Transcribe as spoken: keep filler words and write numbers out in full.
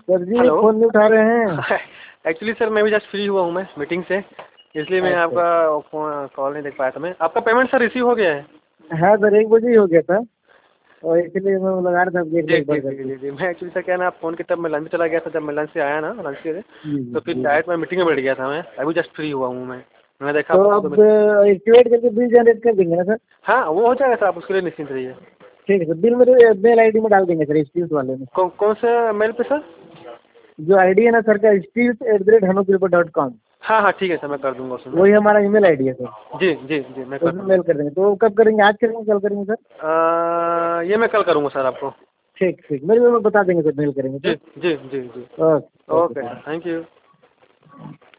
Sir जी hello. Phone नहीं उठा रहे हैं। एक्चुअली सर मैं भी जस्ट फ्री हुआ हूँ मैं मीटिंग से, इसलिए मैं अच्छा आपका फोन कॉल नहीं देख पाया था। मैं आपका पेमेंट सर रिसीव हो गया है? हाँ सर, एक बजे ही हो गया था और इसलिए मैं लगा रहा था आपको एक जी बार जी बार जी करके। जी जी मैं एक्चुअली सर क्या ना, आप फोन के तब मैं लंच चला गया था, जब मैं लंच से आया ना लंच के लिए, जी जी तो फिर जी। डायरेक्ट मैं मीटिंग में बैठ गया था। मैं अभी जस्ट फ्री हुआ हूँ। मैं मैंने देखा तो आपको अब तो। एक्टिवेट करके बिल जनरेट कर देंगे ना सर? हाँ वो हो जाएगा सर, आप उसके लिए निश्चिंत रहिए। ठीक है सर, बिल मेरे मेल आई डी में डाल देंगे सर, स्टील्स वाले में। कौन कौन सा मेल पे सर? जो आईडी है ना सर का, स्टील्स एट द रेट हनोक पेपर डॉट कॉम, हाँ हाँ ठीक है सर, मैं कर दूंगा उसमें। वही हमारा ईमेल आईडी है सर। जी जी जी मैं तो कर उसमें दूंगा। मेल कर देंगे। तो कब करेंगे, आज करेंगे कल करेंगे सर? अ, ये मैं कल करूँगा सर आपको। ठीक ठीक, मेरे में बता देंगे सर, मेल करेंगे जी सर। जी जी जी। Okay okay okay sir. Sir, thank you.